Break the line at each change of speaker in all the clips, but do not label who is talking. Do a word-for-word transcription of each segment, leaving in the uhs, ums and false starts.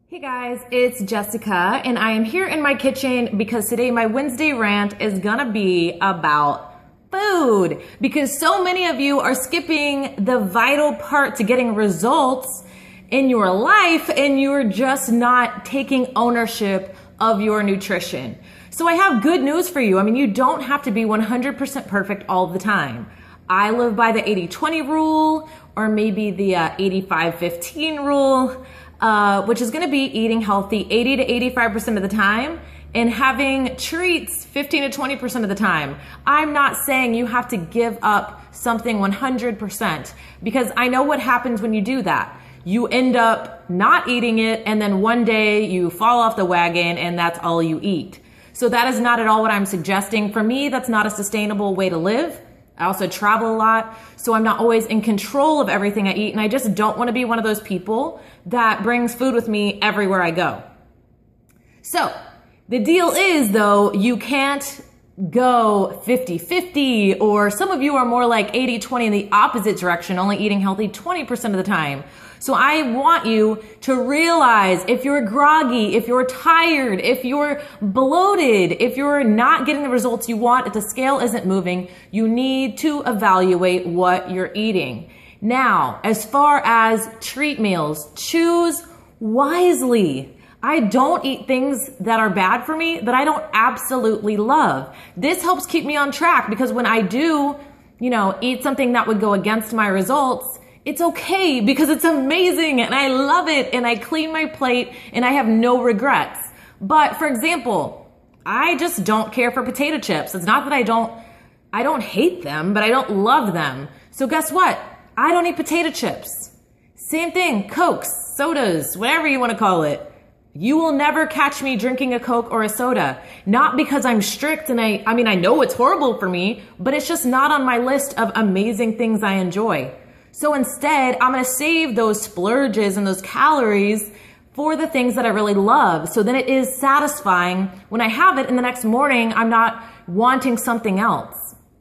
Hey guys, it's Jessica and I am here in my kitchen because today my Wednesday rant is gonna be about food because so many of you are skipping the vital part to getting results in your life and you're just not taking ownership of your nutrition. So I have good news for you. I mean, you don't have to be one hundred percent perfect all the time. I live by the eighty twenty rule or maybe the uh, eighty-five fifteen rule. Uh, which is going to be eating healthy eighty to eighty-five percent of the time and having treats fifteen to twenty percent of the time. I'm not saying you have to give up something one hundred percent because I know what happens when you do that. You end up not eating it and then one day you fall off the wagon and that's all you eat. So that is not at all what I'm suggesting. For me, that's not a sustainable way to live. I also travel a lot, so I'm not always in control of everything I eat, and I just don't want to be one of those people that brings food with me everywhere I go. So the deal is, though, you can't go fifty fifty, or some of you are more like eighty twenty in the opposite direction, only eating healthy twenty percent of the time. So I want you to realize if you're groggy, if you're tired, if you're bloated, if you're not getting the results you want, if the scale isn't moving, you need to evaluate what you're eating. Now, as far as treat meals, choose wisely. I don't eat things that are bad for me that I don't absolutely love. This helps keep me on track because when I do, you know, eat something that would go against my results, it's okay because it's amazing and I love it and I clean my plate and I have no regrets. But for example, I just don't care for potato chips. It's not that I don't, I don't hate them, but I don't love them. So guess what? I don't eat potato chips. Same thing, Cokes, sodas, whatever you want to call it. You will never catch me drinking a Coke or a soda. Not because I'm strict and I, I mean, I know it's horrible for me, but it's just not on my list of amazing things I enjoy. So instead, I'm going to save those splurges and those calories for the things that I really love. So then it is satisfying when I have it and the next morning, I'm not wanting something else.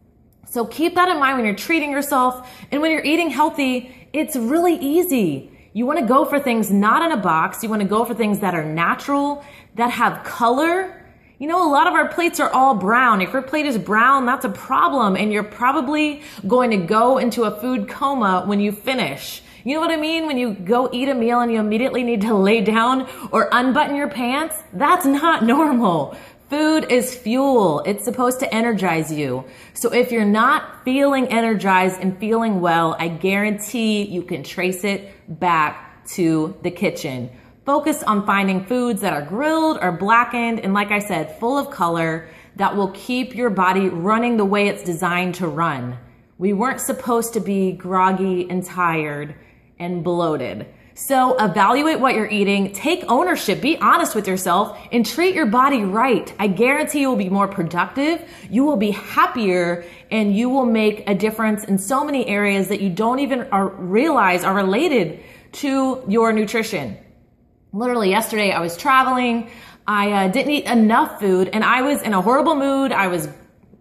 So keep that in mind when you're treating yourself and when you're eating healthy, it's really easy. You want to go for things not in a box. You want to go for things that are natural, that have color. You know, a lot of our plates are all brown. If your plate is brown, that's a problem. And you're probably going to go into a food coma when you finish. You know what I mean? When you go eat a meal and you immediately need to lay down or unbutton your pants, that's not normal. Food is fuel. It's supposed to energize you. So if you're not feeling energized and feeling well, I guarantee you can trace it back to the kitchen. Focus on finding foods that are grilled or blackened and, like I said, full of color that will keep your body running the way it's designed to run. We weren't supposed to be groggy and tired and bloated. So evaluate what you're eating, take ownership, be honest with yourself, and treat your body right. I guarantee you will be more productive, you will be happier, and you will make a difference in so many areas that you don't even are, realize are related to your nutrition. Literally yesterday I was traveling, I uh, didn't eat enough food, and I was in a horrible mood, I was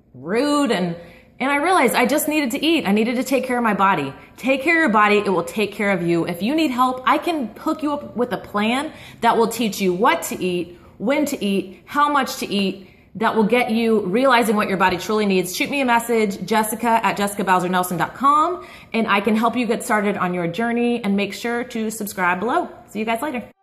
rude, and And I realized I just needed to eat. I needed to take care of my body. Take care of your body. It will take care of you. If you need help, I can hook you up with a plan that will teach you what to eat, when to eat, how much to eat, that will get you realizing what your body truly needs. Shoot me a message, Jessica at jessica bowser nelson dot com, and I can help you get started on your journey, and make sure to subscribe below. See you guys later.